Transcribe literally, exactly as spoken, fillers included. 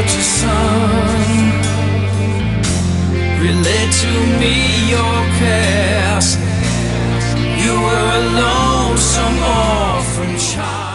future son. Relate to me your past. You were a lonesome orphan child.